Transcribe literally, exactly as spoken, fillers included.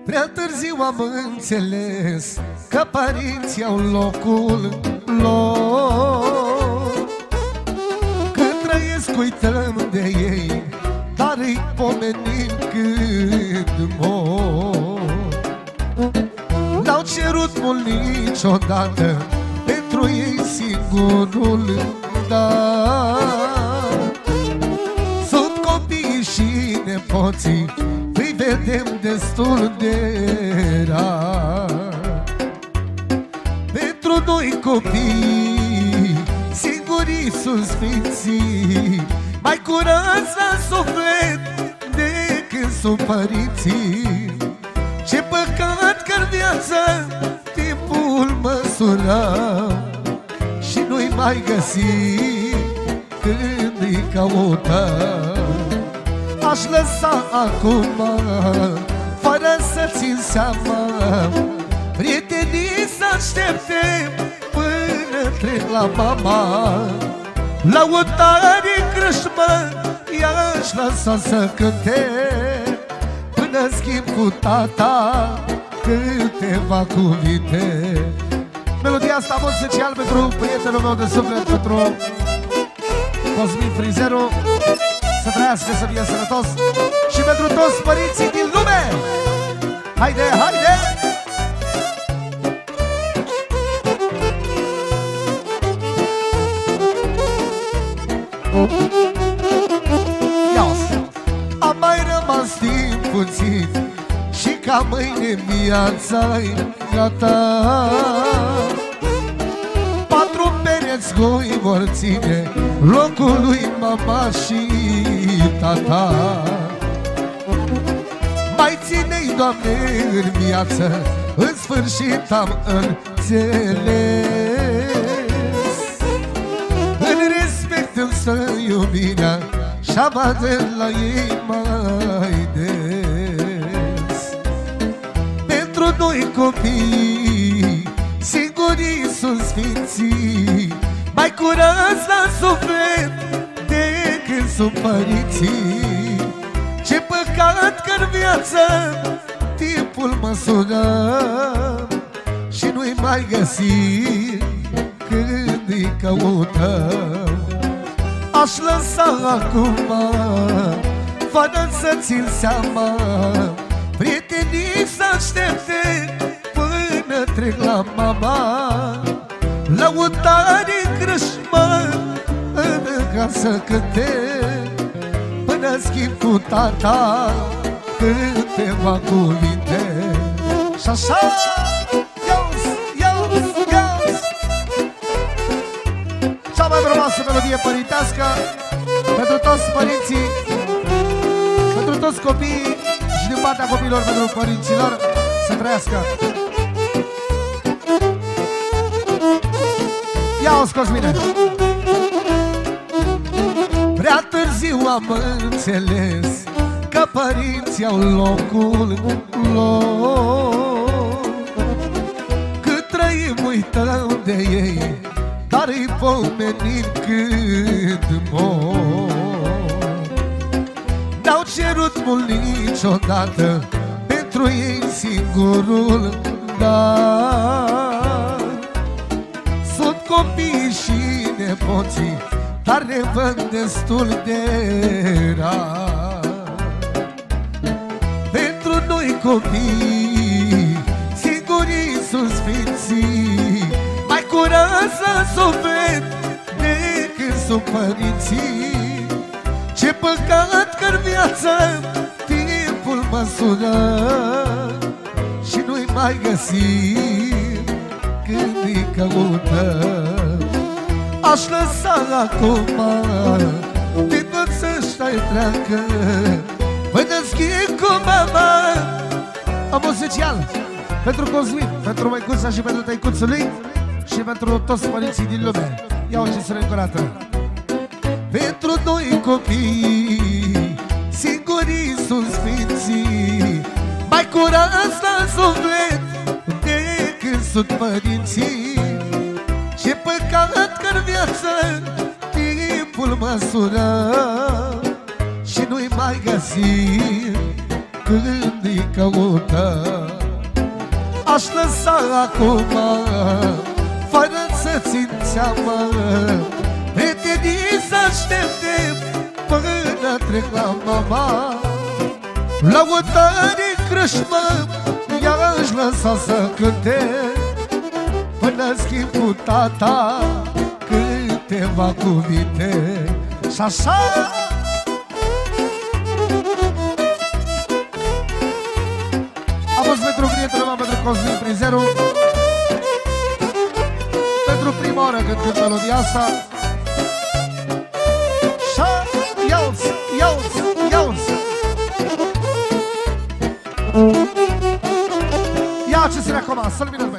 Prea târziu am înțeles că părinții au locul lor. Când trăiesc uităm de ei, dar îi pomenim când mor. N-au cerut mult niciodată, pentru ei singurul dar. Sunt copiii și nepoții, îi vedem destul de rar. Pentru noi copii, singurii sunt sfinții, mai curați la suflet decât sunt părinții. Ce păcat că-n viață timpul măsurăm și nu-i mai găsi când îi căutăm. Aș lăsa acum, fără să țin seama, prietenii să aștepte până trec la mama. Lăutare crâșmă i-aș lăsa să cânte, până schimb cu tata câteva cuvinte. Melodia asta a fost special pentru prietenul meu de suflet, pentru Cosmin Frizeru. Să trăiască, să fie sănătos. Și pentru toți părinții din lume. Haide, haide! Ia-o! Am mai rămas timp puțin și ca mâine viața-i gata. Patru pereți goi vor ține locul lui mama și tata. Mai ține-i, Doamne, în viață, în sfârșit am înțeles. În respect însă iubirea și-am de la ei mai des. Pentru noi copii, singurii sunt sfinții, mai curați la suflet decât sunt părinții. Ce păcat că-n viață timpul măsurăm și nu-i mai găsim când îi căutăm. Aș lăsa acum, fără să țin seama, prietenii să aștepte până trec la mama. Lăutare crâșmă în casă cânte, până schimb cu tata câteva cuvinte. Și așa, iau-s, iau-s, iau-s. Cea mai frumoasă melodie părintească pentru toți părinții, pentru toți copiii și din partea copiilor pentru părinților. Să trăiască. Ia-o-ți, Cosmine! Prea târziu am înțeles că părinții au locul lor. Cât trăim uităm de ei, dar îi pomenim când mor. N-au cerut mult niciodată, pentru ei singurul dar. Sunt copiii și nepoții, dar ne văd destul de rar. Pentru noi copii, singurii sunt sfinții, mai curați la suflet decât sunt părinții. Ce păcat că-n viață timpul măsurăm și nu-i mai găsim când îi căutăm. Aș lăsa acum din toți ăștia-i treacă, până schimb cu mama. Am o special pentru Cosmin, pentru măicuța și pentru tăicuțul lui și pentru toți părinții din lume. Ia-o ce sună încă o dată. Pentru noi copii, singurii sunt sfinții, mai curați la suflet decât sunt părinții. Ce păcat că-n viață timpul măsură și nu-i mai găsim când îi căutăm. m-aș lăsa acum fără să țin seama. Prietenii să aștepte până trec la mama. Lăutării crâșmă i-aș lăsa să cânte până schimb cu tata câteva cuvinte. Și așa a fost pentru prietenul meu, pentru Cosmin Prinzeru, pentru prima oară când cânt melodia asta. Și iau-ți, iau-ți, iau-ți. Ia ce se recomand, să-l vină.